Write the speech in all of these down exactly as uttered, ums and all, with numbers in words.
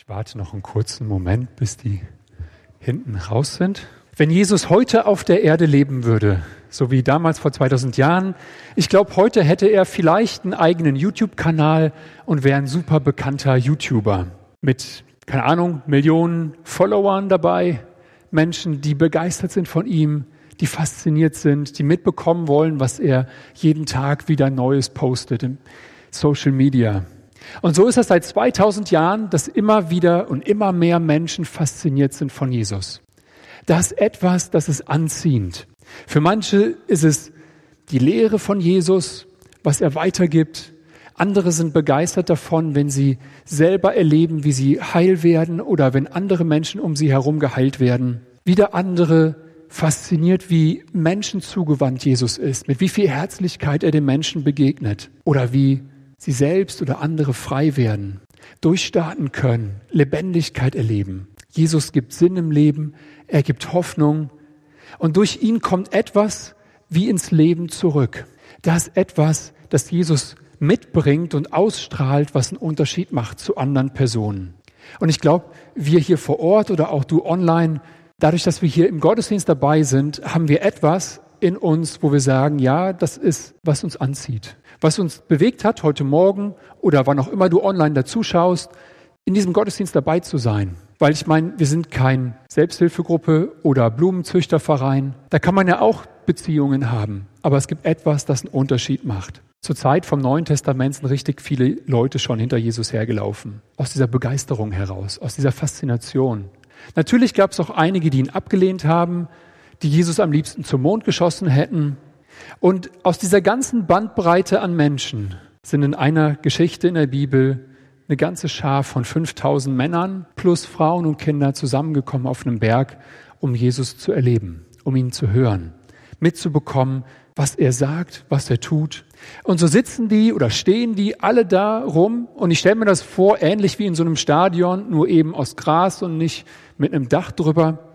Ich warte noch einen kurzen Moment, bis die hinten raus sind. Wenn Jesus heute auf der Erde leben würde, so wie damals vor zweitausend Jahren, ich glaube, heute hätte er vielleicht einen eigenen YouTube-Kanal und wäre ein super bekannter YouTuber mit, keine Ahnung, Millionen Followern dabei, Menschen, die begeistert sind von ihm, die fasziniert sind, die mitbekommen wollen, was er jeden Tag wieder Neues postet im Social Media. Und so ist es seit zweitausend Jahren, dass immer wieder und immer mehr Menschen fasziniert sind von Jesus. Das ist etwas, das ist anziehend. Für manche ist es die Lehre von Jesus, was er weitergibt. Andere sind begeistert davon, wenn sie selber erleben, wie sie heil werden oder wenn andere Menschen um sie herum geheilt werden. Wieder andere fasziniert, wie menschenzugewandt Jesus ist, mit wie viel Herzlichkeit er den Menschen begegnet oder wie sie selbst oder andere frei werden, durchstarten können, Lebendigkeit erleben. Jesus gibt Sinn im Leben, er gibt Hoffnung und durch ihn kommt etwas wie ins Leben zurück. Das ist etwas, das Jesus mitbringt und ausstrahlt, was einen Unterschied macht zu anderen Personen. Und ich glaube, wir hier vor Ort oder auch du online, dadurch, dass wir hier im Gottesdienst dabei sind, haben wir etwas in uns, wo wir sagen, ja, das ist, was uns anzieht. Was uns bewegt hat, heute Morgen oder wann auch immer du online dazu schaust, in diesem Gottesdienst dabei zu sein. Weil ich meine, wir sind kein Selbsthilfegruppe oder Blumenzüchterverein. Da kann man ja auch Beziehungen haben. Aber es gibt etwas, das einen Unterschied macht. Zur Zeit vom Neuen Testament sind richtig viele Leute schon hinter Jesus hergelaufen. Aus dieser Begeisterung heraus, aus dieser Faszination. Natürlich gab es auch einige, die ihn abgelehnt haben, die Jesus am liebsten zum Mond geschossen hätten. Und aus dieser ganzen Bandbreite an Menschen sind in einer Geschichte in der Bibel eine ganze Schar von fünftausend Männern plus Frauen und Kinder zusammengekommen auf einem Berg, um Jesus zu erleben, um ihn zu hören, mitzubekommen, was er sagt, was er tut. Und so sitzen die oder stehen die alle da rum und ich stelle mir das vor, ähnlich wie in so einem Stadion, nur eben aus Gras und nicht mit einem Dach drüber.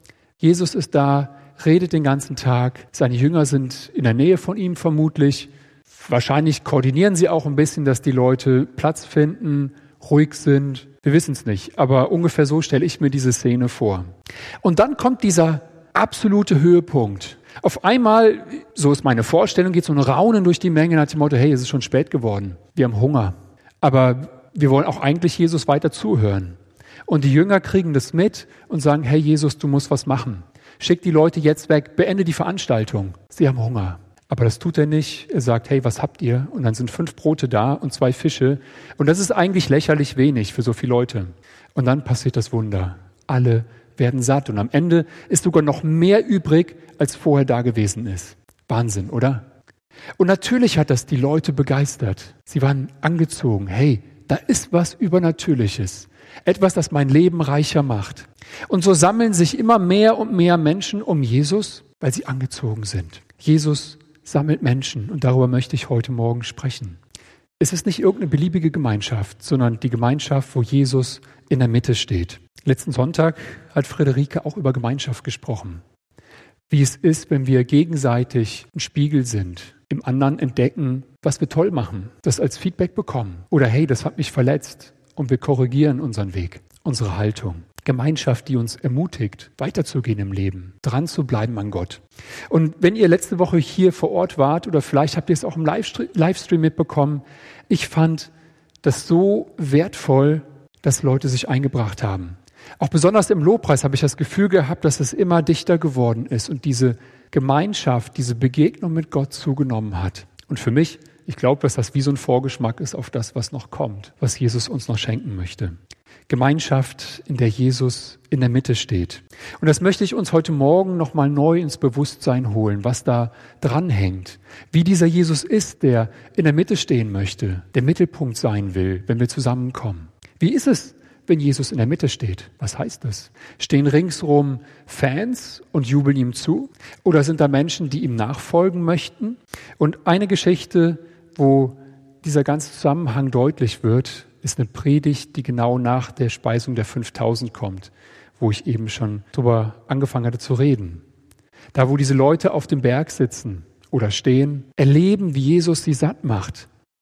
Jesus ist da, redet den ganzen Tag. Seine Jünger sind in der Nähe von ihm vermutlich. Wahrscheinlich koordinieren sie auch ein bisschen, dass die Leute Platz finden, ruhig sind. Wir wissen es nicht, aber ungefähr so stelle ich mir diese Szene vor. Und dann kommt dieser absolute Höhepunkt. Auf einmal, so ist meine Vorstellung, geht so ein Raunen durch die Menge nach dem Motto, hey, es ist schon spät geworden. Wir haben Hunger. Aber wir wollen auch eigentlich Jesus weiter zuhören. Und die Jünger kriegen das mit und sagen, hey Jesus, du musst was machen. Schick die Leute jetzt weg, beende die Veranstaltung. Sie haben Hunger. Aber das tut er nicht. Er sagt, hey, was habt ihr? Und dann sind fünf Brote da und zwei Fische. Und das ist eigentlich lächerlich wenig für so viele Leute. Und dann passiert das Wunder. Alle werden satt. Und am Ende ist sogar noch mehr übrig, als vorher da gewesen ist. Wahnsinn, oder? Und natürlich hat das die Leute begeistert. Sie waren angezogen. Hey, da ist was Übernatürliches. Etwas, das mein Leben reicher macht. Und so sammeln sich immer mehr und mehr Menschen um Jesus, weil sie angezogen sind. Jesus sammelt Menschen und darüber möchte ich heute Morgen sprechen. Es ist nicht irgendeine beliebige Gemeinschaft, sondern die Gemeinschaft, wo Jesus in der Mitte steht. Letzten Sonntag hat Friederike auch über Gemeinschaft gesprochen. Wie es ist, wenn wir gegenseitig ein Spiegel sind, im anderen entdecken, was wir toll machen, das als Feedback bekommen. Oder hey, das hat mich verletzt. Und wir korrigieren unseren Weg, unsere Haltung. Gemeinschaft, die uns ermutigt, weiterzugehen im Leben, dran zu bleiben an Gott. Und wenn ihr letzte Woche hier vor Ort wart oder vielleicht habt ihr es auch im Livestream mitbekommen, ich fand das so wertvoll, dass Leute sich eingebracht haben. Auch besonders im Lobpreis habe ich das Gefühl gehabt, dass es immer dichter geworden ist und diese Gemeinschaft, diese Begegnung mit Gott zugenommen hat. Und für mich, ich glaube, dass das wie so ein Vorgeschmack ist auf das, was noch kommt, was Jesus uns noch schenken möchte. Gemeinschaft, in der Jesus in der Mitte steht. Und das möchte ich uns heute Morgen nochmal neu ins Bewusstsein holen, was da dranhängt. Wie dieser Jesus ist, der in der Mitte stehen möchte, der Mittelpunkt sein will, wenn wir zusammenkommen. Wie ist es, wenn Jesus in der Mitte steht? Was heißt das? Stehen ringsrum Fans und jubeln ihm zu? Oder sind da Menschen, die ihm nachfolgen möchten? Und eine Geschichte, wo dieser ganze Zusammenhang deutlich wird, ist eine Predigt, die genau nach der Speisung der fünftausend kommt, wo ich eben schon drüber angefangen hatte zu reden. Da, wo diese Leute auf dem Berg sitzen oder stehen, erleben, wie Jesus sie satt macht.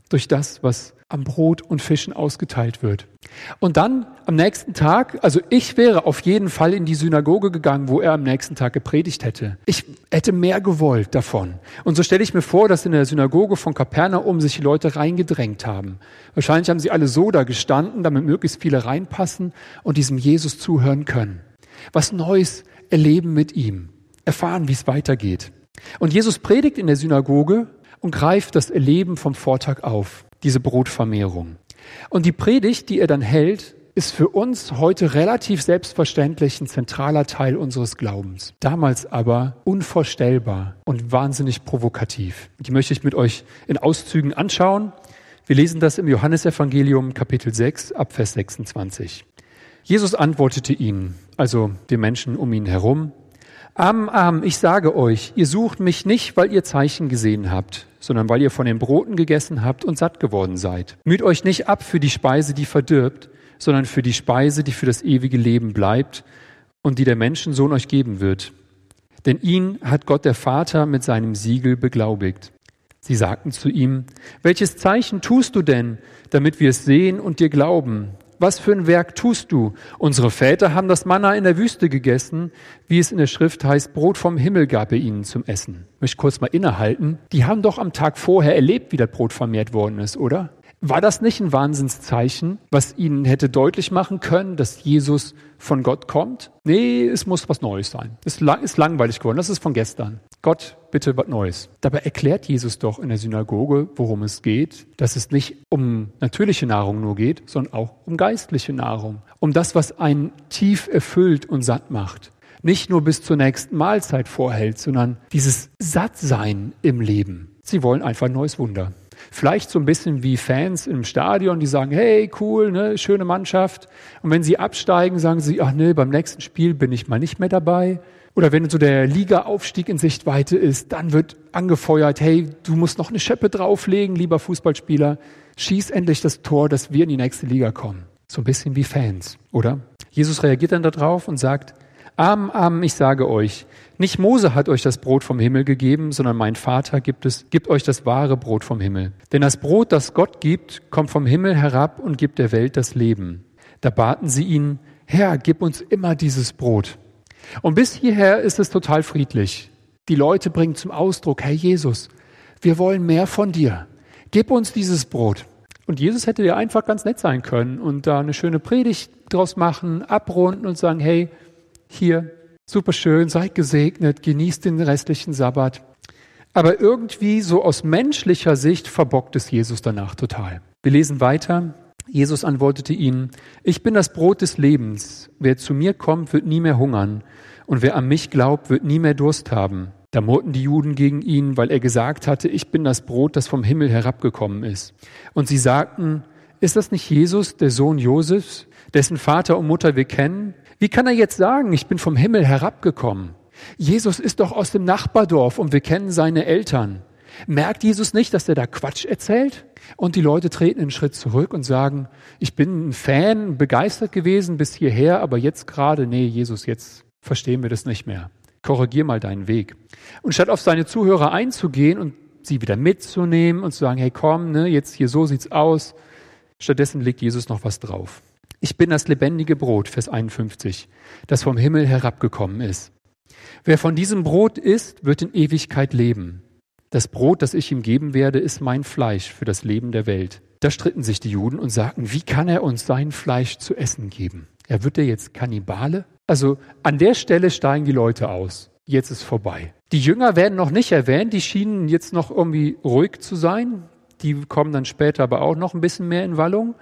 durch das, was am Brot und Fischen ausgeteilt wird. Und dann am nächsten Tag, also ich wäre auf jeden Fall in die Synagoge gegangen, wo er am nächsten Tag gepredigt hätte. Ich hätte mehr gewollt davon. Und so stelle ich mir vor, dass in der Synagoge von Kapernaum sich die Leute reingedrängt haben. Wahrscheinlich haben sie alle so da gestanden, damit möglichst viele reinpassen und diesem Jesus zuhören können. Was Neues erleben mit ihm, erfahren, wie es weitergeht. Und Jesus predigt in der Synagoge und greift das Erleben vom Vortag auf, diese Brotvermehrung. Und die Predigt, die er dann hält, ist für uns heute relativ selbstverständlich ein zentraler Teil unseres Glaubens. Damals aber unvorstellbar und wahnsinnig provokativ. Die möchte ich mit euch in Auszügen anschauen. Wir lesen das im Johannesevangelium Kapitel sechs ab Vers sechsundzwanzig. Jesus antwortete ihnen, also den Menschen um ihn herum: Amen, Amen, ich sage euch, ihr sucht mich nicht, weil ihr Zeichen gesehen habt, sondern weil ihr von den Broten gegessen habt und satt geworden seid. Müht euch nicht ab für die Speise, die verdirbt, sondern für die Speise, die für das ewige Leben bleibt und die der Menschensohn euch geben wird. Denn ihn hat Gott der Vater mit seinem Siegel beglaubigt. Sie sagten zu ihm: Welches Zeichen tust du denn, damit wir es sehen und dir glauben? Was für ein Werk tust du? Unsere Väter haben das Manna in der Wüste gegessen, wie es in der Schrift heißt, Brot vom Himmel gab er ihnen zum Essen. Ich möchte kurz mal innehalten. Die haben doch am Tag vorher erlebt, wie das Brot vermehrt worden ist, oder? War das nicht ein Wahnsinnszeichen, was ihnen hätte deutlich machen können, dass Jesus von Gott kommt? Nee, es muss was Neues sein. Es ist langweilig geworden, das ist von gestern. Gott, bitte was Neues. Dabei erklärt Jesus doch in der Synagoge, worum es geht, dass es nicht um natürliche Nahrung nur geht, sondern auch um geistliche Nahrung. Um das, was einen tief erfüllt und satt macht. Nicht nur bis zur nächsten Mahlzeit vorhält, sondern dieses Sattsein im Leben. Sie wollen einfach ein neues Wunder. Vielleicht so ein bisschen wie Fans im Stadion, die sagen, hey, cool, ne, schöne Mannschaft. Und wenn sie absteigen, sagen sie, ach nee, beim nächsten Spiel bin ich mal nicht mehr dabei. Oder wenn so der Liga-Aufstieg in Sichtweite ist, dann wird angefeuert, hey, du musst noch eine Scheppe drauflegen, lieber Fußballspieler. Schieß endlich das Tor, dass wir in die nächste Liga kommen. So ein bisschen wie Fans, oder? Jesus reagiert dann darauf und sagt, Amen, Amen, ich sage euch, nicht Mose hat euch das Brot vom Himmel gegeben, sondern mein Vater gibt es, gibt euch das wahre Brot vom Himmel. Denn das Brot, das Gott gibt, kommt vom Himmel herab und gibt der Welt das Leben. Da baten sie ihn, Herr, gib uns immer dieses Brot. Und bis hierher ist es total friedlich. Die Leute bringen zum Ausdruck, hey Jesus, wir wollen mehr von dir. Gib uns dieses Brot. Und Jesus hätte ja einfach ganz nett sein können und da eine schöne Predigt draus machen, abrunden und sagen, hey, hier, super schön, seid gesegnet, genießt den restlichen Sabbat. Aber irgendwie so aus menschlicher Sicht verbockt es Jesus danach total. Wir lesen weiter. Jesus antwortete ihnen, ich bin das Brot des Lebens. Wer zu mir kommt, wird nie mehr hungern. Und wer an mich glaubt, wird nie mehr Durst haben. Da murrten die Juden gegen ihn, weil er gesagt hatte, ich bin das Brot, das vom Himmel herabgekommen ist. Und sie sagten, ist das nicht Jesus, der Sohn Josefs, dessen Vater und Mutter wir kennen? Wie kann er jetzt sagen, ich bin vom Himmel herabgekommen? Jesus ist doch aus dem Nachbardorf und wir kennen seine Eltern. Merkt Jesus nicht, dass er da Quatsch erzählt? Und die Leute treten einen Schritt zurück und sagen, ich bin ein Fan, begeistert gewesen bis hierher, aber jetzt gerade, nee, Jesus, jetzt verstehen wir das nicht mehr. Korrigier mal deinen Weg. Und statt auf seine Zuhörer einzugehen und sie wieder mitzunehmen und zu sagen, hey komm, ne, jetzt hier so sieht's aus, stattdessen legt Jesus noch was drauf. Ich bin das lebendige Brot, Vers einundfünfzig, das vom Himmel herabgekommen ist. Wer von diesem Brot isst, wird in Ewigkeit leben. Das Brot, das ich ihm geben werde, ist mein Fleisch für das Leben der Welt. Da stritten sich die Juden und sagten, wie kann er uns sein Fleisch zu essen geben? Ja, wird er jetzt Kannibale? Also an der Stelle steigen die Leute aus. Jetzt ist vorbei. Die Jünger werden noch nicht erwähnt, die schienen jetzt noch irgendwie ruhig zu sein. Die kommen dann später aber auch noch ein bisschen mehr in Wallung.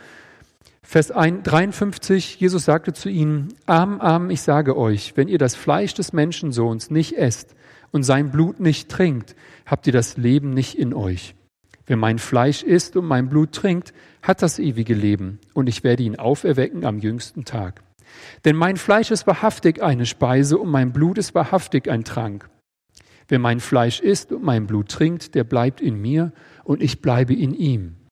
Vers dreiundfünfzig, Jesus sagte zu ihnen, Amen, Amen, ich sage euch, wenn ihr das Fleisch des Menschensohns nicht esst und sein Blut nicht trinkt, habt ihr das Leben nicht in euch. Wer mein Fleisch isst und mein Blut trinkt, hat das ewige Leben und ich werde ihn auferwecken am jüngsten Tag. Denn mein Fleisch ist wahrhaftig eine Speise und mein Blut ist wahrhaftig ein Trank. Wer mein Fleisch isst und mein Blut trinkt, der bleibt in mir und ich bleibe in ihm.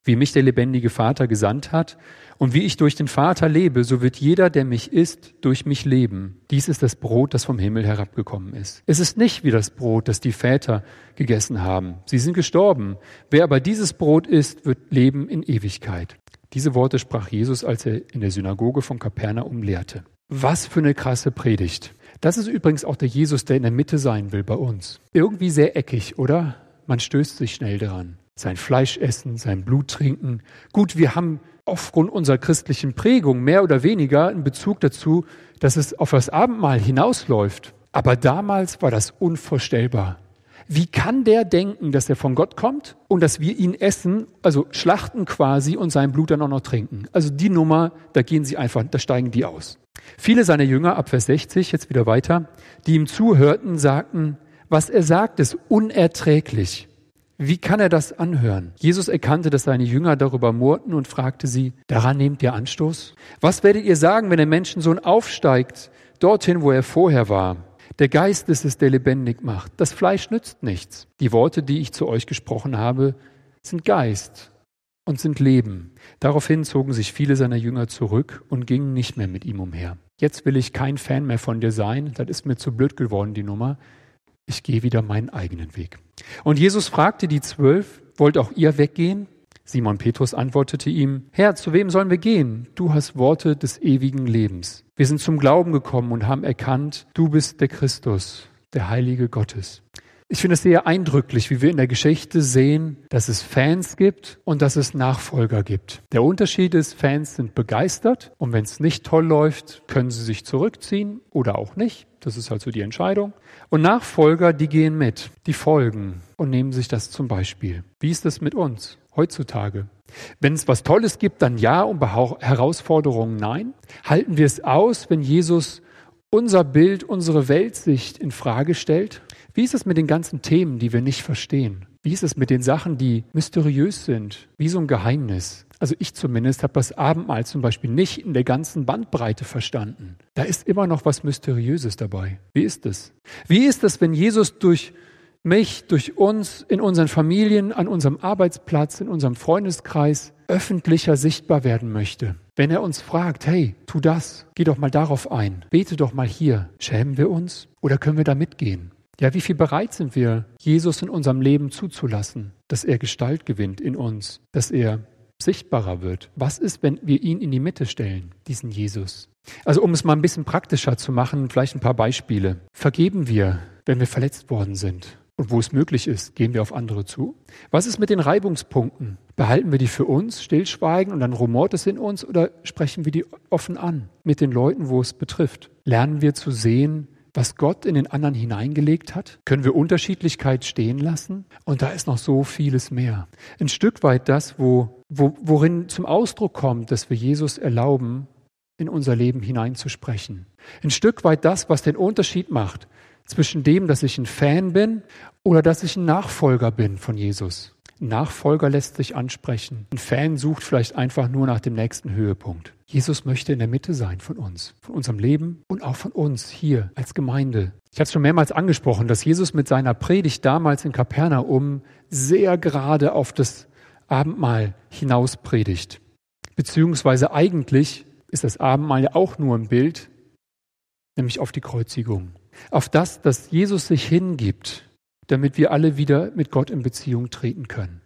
Wie mich der lebendige Vater gesandt hat und wie ich durch den Vater lebe, so wird jeder, der mich isst, durch mich leben. Dies ist das Brot, das vom Himmel herabgekommen ist. Es ist nicht wie das Brot, das die Väter gegessen haben. Sie sind gestorben. Wer aber dieses Brot isst, wird leben in Ewigkeit. Diese Worte sprach Jesus, als er in der Synagoge von Kapernaum lehrte. Was für eine krasse Predigt. Das ist übrigens auch der Jesus, der in der Mitte sein will bei uns. Irgendwie sehr eckig, oder? Man stößt sich schnell daran. Sein Fleisch essen, sein Blut trinken. Gut, wir haben aufgrund unserer christlichen Prägung mehr oder weniger einen Bezug dazu, dass es auf das Abendmahl hinausläuft. Aber damals war das unvorstellbar. Wie kann der denken, dass er von Gott kommt und dass wir ihn essen, also schlachten quasi und sein Blut dann auch noch trinken? Also die Nummer, da gehen sie einfach, da steigen die aus. Viele seiner Jünger, ab Vers sechzig, jetzt wieder weiter, die ihm zuhörten, sagten, was er sagt, ist unerträglich. Wie kann er das anhören? Jesus erkannte, dass seine Jünger darüber murrten und fragte sie, daran nehmt ihr Anstoß? Was werdet ihr sagen, wenn der Menschensohn aufsteigt, dorthin, wo er vorher war? Der Geist ist es, der lebendig macht. Das Fleisch nützt nichts. Die Worte, die ich zu euch gesprochen habe, sind Geist und sind Leben. Daraufhin zogen sich viele seiner Jünger zurück und gingen nicht mehr mit ihm umher. Jetzt will ich kein Fan mehr von dir sein. Das ist mir zu blöd geworden, die Nummer. Ich gehe wieder meinen eigenen Weg. Und Jesus fragte die Zwölf, wollt auch ihr weggehen? Simon Petrus antwortete ihm, Herr, zu wem sollen wir gehen? Du hast Worte des ewigen Lebens. Wir sind zum Glauben gekommen und haben erkannt, du bist der Christus, der Heilige Gottes. Ich finde es sehr eindrücklich, wie wir in der Geschichte sehen, dass es Fans gibt und dass es Nachfolger gibt. Der Unterschied ist, Fans sind begeistert und wenn es nicht toll läuft, können sie sich zurückziehen oder auch nicht. Das ist halt so die Entscheidung. Und Nachfolger, die gehen mit, die folgen und nehmen sich das zum Beispiel. Wie ist das mit uns heutzutage? Wenn es was Tolles gibt, dann ja, und bei Herausforderungen nein. Halten wir es aus, wenn Jesus unser Bild, unsere Weltsicht in Frage stellt? Wie ist es mit den ganzen Themen, die wir nicht verstehen? Wie ist es mit den Sachen, die mysteriös sind? Wie so ein Geheimnis. Also ich zumindest habe das Abendmahl zum Beispiel nicht in der ganzen Bandbreite verstanden. Da ist immer noch was Mysteriöses dabei. Wie ist es? Wie ist es, wenn Jesus durch mich, durch uns, in unseren Familien, an unserem Arbeitsplatz, in unserem Freundeskreis öffentlicher sichtbar werden möchte? Wenn er uns fragt, hey, tu das, geh doch mal darauf ein, bete doch mal hier. Schämen wir uns oder können wir da mitgehen? Ja, wie viel bereit sind wir, Jesus in unserem Leben zuzulassen, dass er Gestalt gewinnt in uns, dass er sichtbarer wird? Was ist, wenn wir ihn in die Mitte stellen, diesen Jesus? Also um es mal ein bisschen praktischer zu machen, vielleicht ein paar Beispiele. Vergeben wir, wenn wir verletzt worden sind? Und wo es möglich ist, gehen wir auf andere zu? Was ist mit den Reibungspunkten? Behalten wir die für uns, stillschweigen und dann rumort es in uns oder sprechen wir die offen an mit den Leuten, wo es betrifft? Lernen wir zu sehen, was Gott in den anderen hineingelegt hat? Können wir Unterschiedlichkeit stehen lassen? Und da ist noch so vieles mehr. Ein Stück weit das, wo, wo, worin zum Ausdruck kommt, dass wir Jesus erlauben, in unser Leben hineinzusprechen. Ein Stück weit das, was den Unterschied macht zwischen dem, dass ich ein Fan bin oder dass ich ein Nachfolger bin von Jesus. Ein Nachfolger lässt sich ansprechen. Ein Fan sucht vielleicht einfach nur nach dem nächsten Höhepunkt. Jesus möchte in der Mitte sein von uns, von unserem Leben und auch von uns hier als Gemeinde. Ich habe es schon mehrmals angesprochen, dass Jesus mit seiner Predigt damals in Kapernaum sehr gerade auf das Abendmahl hinaus predigt. Beziehungsweise eigentlich ist das Abendmahl ja auch nur ein Bild, nämlich auf die Kreuzigung. Auf das, dass Jesus sich hingibt, damit wir alle wieder mit Gott in Beziehung treten können.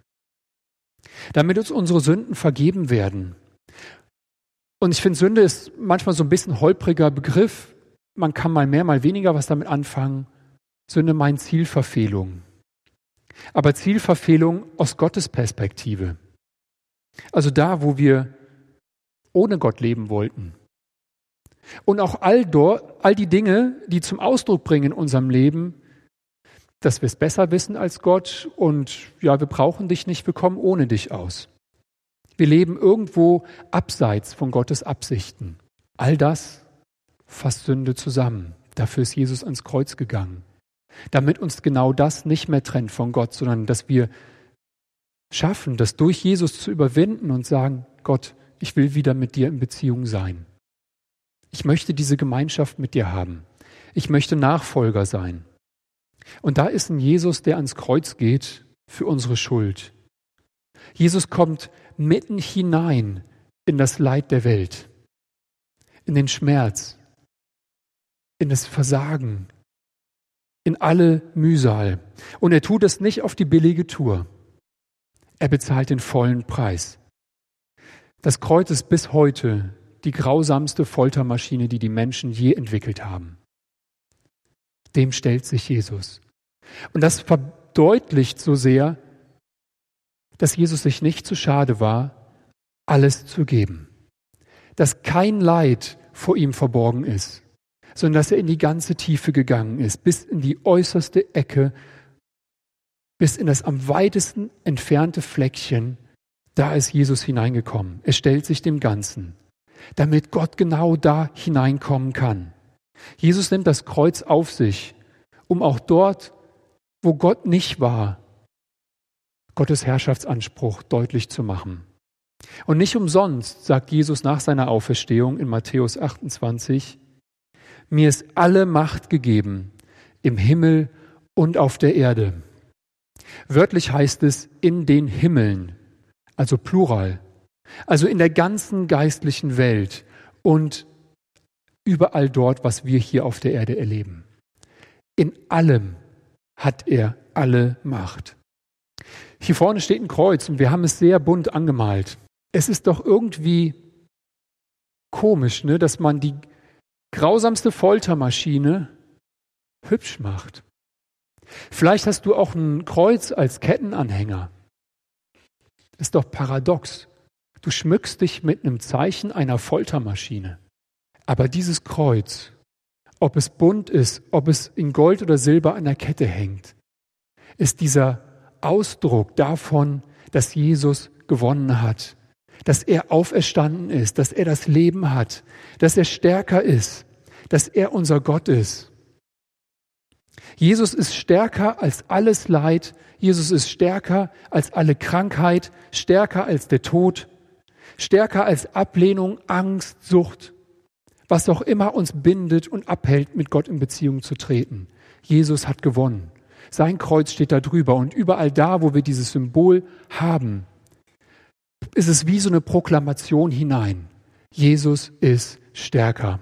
Damit uns unsere Sünden vergeben werden. Und ich finde, Sünde ist manchmal so ein bisschen holpriger Begriff. Man kann mal mehr, mal weniger was damit anfangen. Sünde meint Zielverfehlung. Aber Zielverfehlung aus Gottes Perspektive. Also da, wo wir ohne Gott leben wollten. Und auch all, dort, all die Dinge, die zum Ausdruck bringen in unserem Leben, dass wir es besser wissen als Gott und ja, wir brauchen dich nicht, wir kommen ohne dich aus. Wir leben irgendwo abseits von Gottes Absichten. All das fasst Sünde zusammen. Dafür ist Jesus ans Kreuz gegangen. Damit uns genau das nicht mehr trennt von Gott, sondern dass wir schaffen, das durch Jesus zu überwinden und sagen, Gott, ich will wieder mit dir in Beziehung sein. Ich möchte diese Gemeinschaft mit dir haben. Ich möchte Nachfolger sein. Und da ist ein Jesus, der ans Kreuz geht für unsere Schuld. Jesus kommt mitten hinein in das Leid der Welt, in den Schmerz, in das Versagen, in alle Mühsal. Und er tut es nicht auf die billige Tour. Er bezahlt den vollen Preis. Das Kreuz ist bis heute die grausamste Foltermaschine, die die Menschen je entwickelt haben. Dem stellt sich Jesus. Und das verdeutlicht so sehr, dass Jesus sich nicht zu schade war, alles zu geben. Dass kein Leid vor ihm verborgen ist, sondern dass er in die ganze Tiefe gegangen ist, bis in die äußerste Ecke, bis in das am weitesten entfernte Fleckchen. Da ist Jesus hineingekommen. Er stellt sich dem Ganzen, damit Gott genau da hineinkommen kann. Jesus nimmt das Kreuz auf sich, um auch dort, wo Gott nicht war, Gottes Herrschaftsanspruch deutlich zu machen. Und nicht umsonst sagt Jesus nach seiner Auferstehung in Matthäus achtundzwanzig, mir ist alle Macht gegeben im Himmel und auf der Erde. Wörtlich heißt es in den Himmeln, also Plural, also in der ganzen geistlichen Welt und überall dort, was wir hier auf der Erde erleben. In allem hat er alle Macht. Hier vorne steht ein Kreuz und wir haben es sehr bunt angemalt. Es ist doch irgendwie komisch, ne, dass man die grausamste Foltermaschine hübsch macht. Vielleicht hast du auch ein Kreuz als Kettenanhänger. Ist doch paradox. Du schmückst dich mit einem Zeichen einer Foltermaschine. Aber dieses Kreuz, ob es bunt ist, ob es in Gold oder Silber an der Kette hängt, ist dieser Ausdruck davon, dass Jesus gewonnen hat, dass er auferstanden ist, dass er das Leben hat, dass er stärker ist, dass er unser Gott ist. Jesus ist stärker als alles Leid, Jesus ist stärker als alle Krankheit, stärker als der Tod, stärker als Ablehnung, Angst, Sucht, was auch immer uns bindet und abhält, mit Gott in Beziehung zu treten. Jesus hat gewonnen. Sein Kreuz steht da drüber und überall da, wo wir dieses Symbol haben, ist es wie so eine Proklamation hinein. Jesus ist stärker.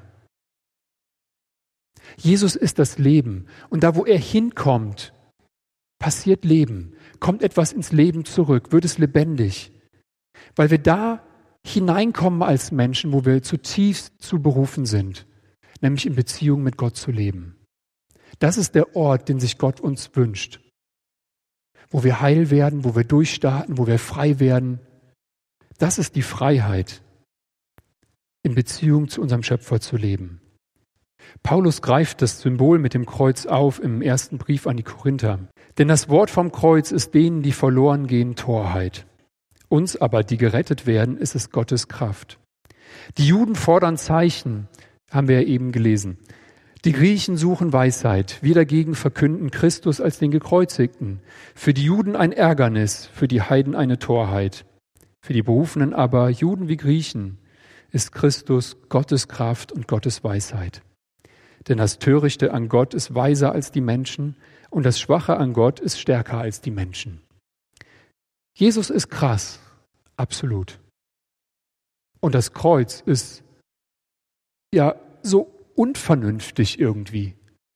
Jesus ist das Leben und da, wo er hinkommt, passiert Leben, kommt etwas ins Leben zurück, wird es lebendig, weil wir da hineinkommen als Menschen, wo wir zutiefst zu berufen sind, nämlich in Beziehung mit Gott zu leben. Das ist der Ort, den sich Gott uns wünscht, wo wir heil werden, wo wir durchstarten, wo wir frei werden. Das ist die Freiheit, in Beziehung zu unserem Schöpfer zu leben. Paulus greift das Symbol mit dem Kreuz auf im ersten Brief an die Korinther. Denn das Wort vom Kreuz ist denen, die verloren gehen, Torheit. Uns aber, die gerettet werden, ist es Gottes Kraft. Die Juden fordern Zeichen, haben wir ja eben gelesen. Die Griechen suchen Weisheit. Wir dagegen verkünden Christus als den Gekreuzigten. Für die Juden ein Ärgernis, für die Heiden eine Torheit. Für die Berufenen aber, Juden wie Griechen, ist Christus Gottes Kraft und Gottes Weisheit. Denn das Törichte an Gott ist weiser als die Menschen und das Schwache an Gott ist stärker als die Menschen. Jesus ist krass, absolut. Und das Kreuz ist ja so unvernünftig irgendwie.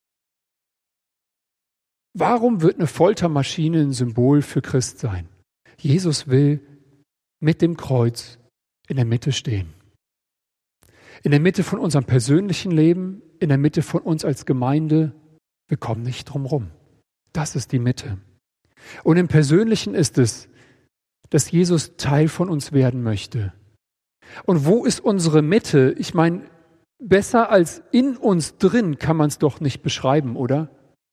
Warum wird eine Foltermaschine ein Symbol für Christ sein? Jesus will mit dem Kreuz in der Mitte stehen. In der Mitte von unserem persönlichen Leben, in der Mitte von uns als Gemeinde. Wir kommen nicht drum rum. Das ist die Mitte. Und im Persönlichen ist es, dass Jesus Teil von uns werden möchte. Und wo ist unsere Mitte? Ich meine, besser als in uns drin kann man es doch nicht beschreiben, oder?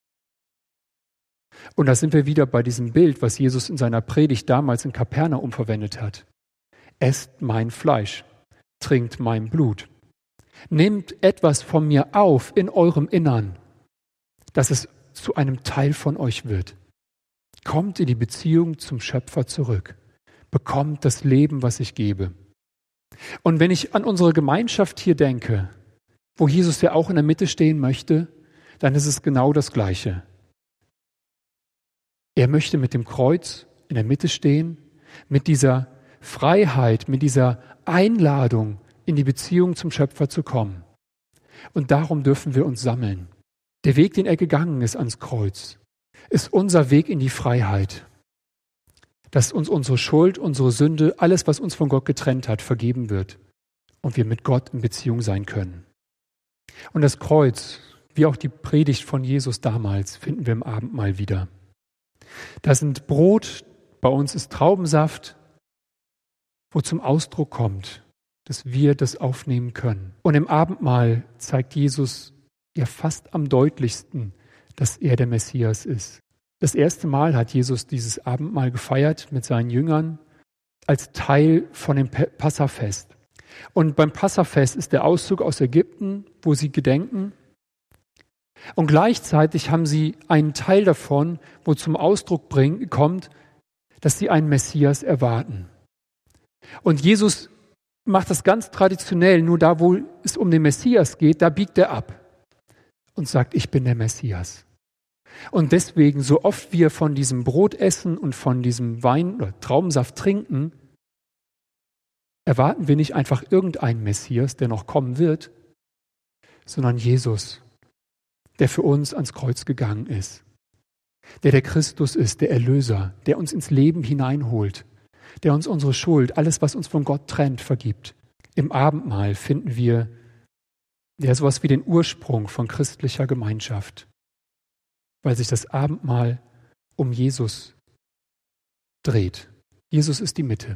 Und da sind wir wieder bei diesem Bild, was Jesus in seiner Predigt damals in Kapernaum verwendet hat. Esst mein Fleisch, trinkt mein Blut. Nehmt etwas von mir auf in eurem Innern, dass es zu einem Teil von euch wird. Kommt in die Beziehung zum Schöpfer zurück. Bekommt das Leben, was ich gebe. Und wenn ich an unsere Gemeinschaft hier denke, wo Jesus ja auch in der Mitte stehen möchte, dann ist es genau das Gleiche. Er möchte mit dem Kreuz in der Mitte stehen, mit dieser Freiheit, mit dieser Einladung, in die Beziehung zum Schöpfer zu kommen. Und darum dürfen wir uns sammeln. Der Weg, den er gegangen ist ans Kreuz, ist unser Weg in die Freiheit. Dass uns unsere Schuld, unsere Sünde, alles, was uns von Gott getrennt hat, vergeben wird und wir mit Gott in Beziehung sein können. Und das Kreuz, wie auch die Predigt von Jesus damals, finden wir im Abendmahl wieder. Da sind Brot, bei uns ist Traubensaft, wo zum Ausdruck kommt, dass wir das aufnehmen können. Und im Abendmahl zeigt Jesus ja fast am deutlichsten, dass er der Messias ist. Das erste Mal hat Jesus dieses Abendmahl gefeiert mit seinen Jüngern als Teil von dem Passafest. Und beim Passafest ist der Auszug aus Ägypten, wo sie gedenken. Und gleichzeitig haben sie einen Teil davon, wo zum Ausdruck bringt, kommt, dass sie einen Messias erwarten. Und Jesus macht das ganz traditionell, nur da, wo es um den Messias geht, da biegt er ab und sagt, ich bin der Messias. Und deswegen, so oft wir von diesem Brot essen und von diesem Wein oder Traubensaft trinken, erwarten wir nicht einfach irgendeinen Messias, der noch kommen wird, sondern Jesus, der für uns ans Kreuz gegangen ist, der der Christus ist, der Erlöser, der uns ins Leben hineinholt, der uns unsere Schuld, alles, was uns von Gott trennt, vergibt. Im Abendmahl finden wir ja sowas wie den Ursprung von christlicher Gemeinschaft, weil sich das Abendmahl um Jesus dreht. Jesus ist die Mitte.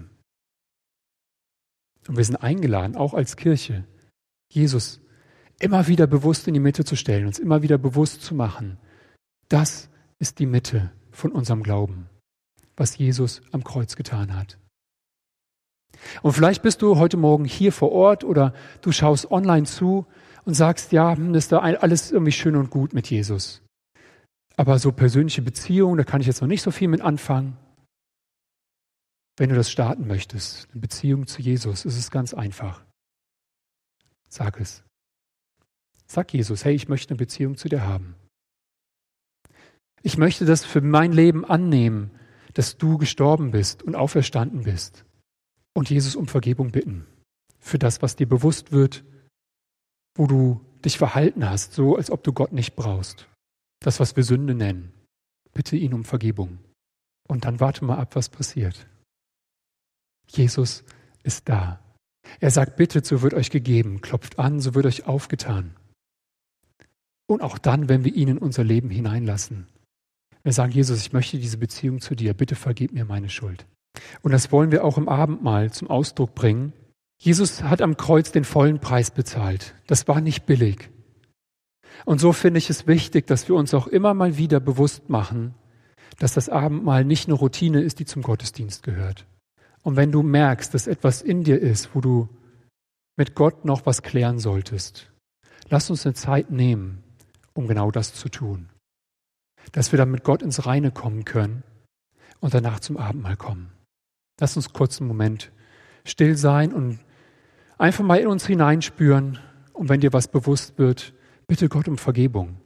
Und wir sind eingeladen, auch als Kirche, Jesus immer wieder bewusst in die Mitte zu stellen, uns immer wieder bewusst zu machen. Das ist die Mitte von unserem Glauben, was Jesus am Kreuz getan hat. Und vielleicht bist du heute Morgen hier vor Ort oder du schaust online zu und sagst, ja, das ist da alles irgendwie schön und gut mit Jesus. Aber so persönliche Beziehungen, da kann ich jetzt noch nicht so viel mit anfangen. Wenn du das starten möchtest, eine Beziehung zu Jesus, ist es ganz einfach. Sag es. Sag Jesus, hey, ich möchte eine Beziehung zu dir haben. Ich möchte das für mein Leben annehmen, dass du gestorben bist und auferstanden bist. Und Jesus um Vergebung bitten. Für das, was dir bewusst wird, wo du dich verhalten hast, so als ob du Gott nicht brauchst. Das, was wir Sünde nennen. Bitte ihn um Vergebung. Und dann warte mal ab, was passiert. Jesus ist da. Er sagt, bittet, so wird euch gegeben. Klopft an, so wird euch aufgetan. Und auch dann, wenn wir ihn in unser Leben hineinlassen. Wir sagen, Jesus, ich möchte diese Beziehung zu dir. Bitte vergib mir meine Schuld. Und das wollen wir auch im Abendmahl zum Ausdruck bringen. Jesus hat am Kreuz den vollen Preis bezahlt. Das war nicht billig. Und so finde ich es wichtig, dass wir uns auch immer mal wieder bewusst machen, dass das Abendmahl nicht eine Routine ist, die zum Gottesdienst gehört. Und wenn du merkst, dass etwas in dir ist, wo du mit Gott noch was klären solltest, lass uns eine Zeit nehmen, um genau das zu tun. Dass wir dann mit Gott ins Reine kommen können und danach zum Abendmahl kommen. Lass uns kurz einen Moment still sein und einfach mal in uns hineinspüren. Und wenn dir was bewusst wird, bitte Gott um Vergebung.